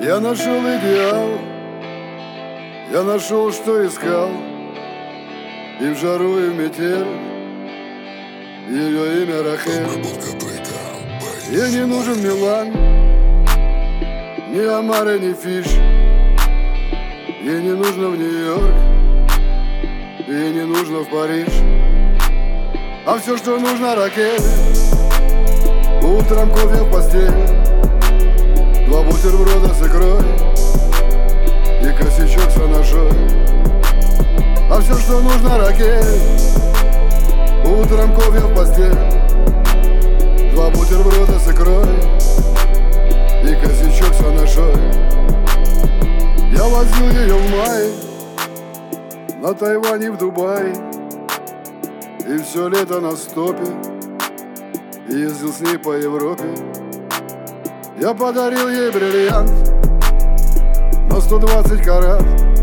Я нашел идеал, я нашел, что искал. И в жару, и в метель ее имя Рахель. Ей не нужен Милан, ни Амаре, ни Фиш. Ей не нужно в Нью-Йорк, ей не нужно в Париж. А все, что нужно, Ракель. Утром кофе в постель, 2 бутерброда с икрой и косячок с анашой. А все, что нужно, Ракель. Утром кофе в постель, 2 бутерброда с икрой и косячок с анашой. Я возил ее в мае на Тайвань и в Дубай, и все лето на стопе ездил с ней по Европе. Я подарил ей бриллиант на 120 карат,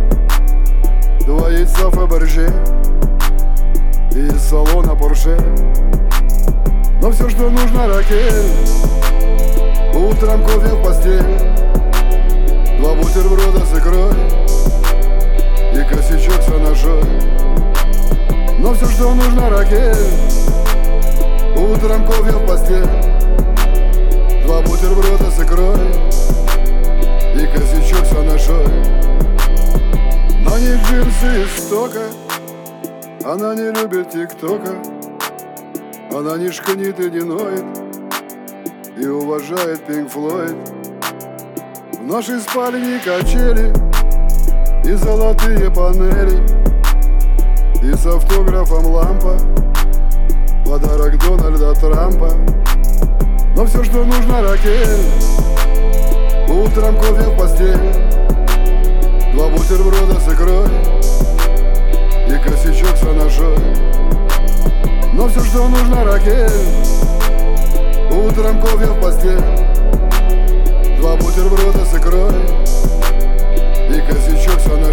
2 яйца Фаберже и из салона Порше. Но все, что нужно, Ракель. Утром кофе в постель, 2 бутерброда с икрой и косячок с анашой. Но все, что нужно, Ракель. Утром кофе в постель, 2 бутерброда с икрой и косячок с анашой. На ней джинсы из стока, она не любит тиктока. Она не шканит и не ноет и уважает Пинк Флойд. В нашей спальне качели и золотые панели, и с автографом лампа, подарок Дональда Трампа. Но все, что нужно, Ракель. Утром кофе в постель, 2 бутерброда с икрой и косячок с анашой. Но все, что нужно, Ракель. Утром кофе в постель, 2 бутерброда с икрой и косячок с анашой.